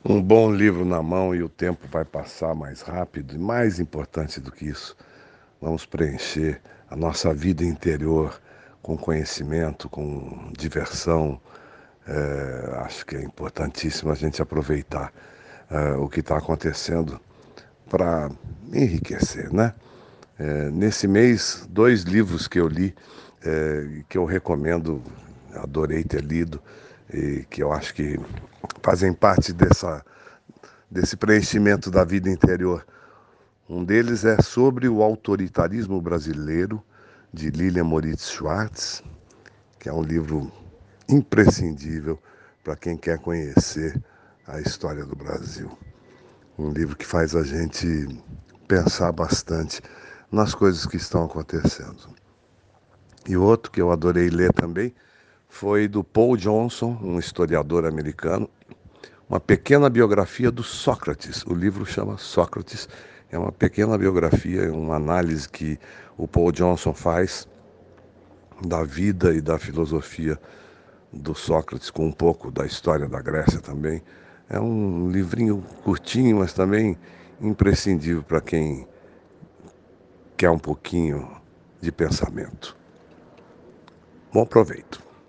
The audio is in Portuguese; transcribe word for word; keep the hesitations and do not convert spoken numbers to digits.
Um bom livro na mão e o tempo vai passar mais rápido, e mais importante do que isso, vamos preencher a nossa vida interior com conhecimento, com diversão. É, acho que é importantíssimo a gente aproveitar é, o que está acontecendo para enriquecer, né? É, nesse mês, dois livros que eu li, é, que eu recomendo, adorei ter lido, e que eu acho que fazem parte dessa, desse preenchimento da vida interior. Um deles é sobre o autoritarismo brasileiro, de Lilian Moritz Schwartz, que é um livro imprescindível para quem quer conhecer a história do Brasil. Um livro que faz a gente pensar bastante nas coisas que estão acontecendo. E outro que eu adorei ler também foi do Paul Johnson, um historiador americano, uma pequena biografia do Sócrates. O livro chama Sócrates. É uma pequena biografia, uma análise que o Paul Johnson faz da vida e da filosofia do Sócrates, com um pouco da história da Grécia também. É um livrinho curtinho, mas também imprescindível para quem quer um pouquinho de pensamento. Bom proveito.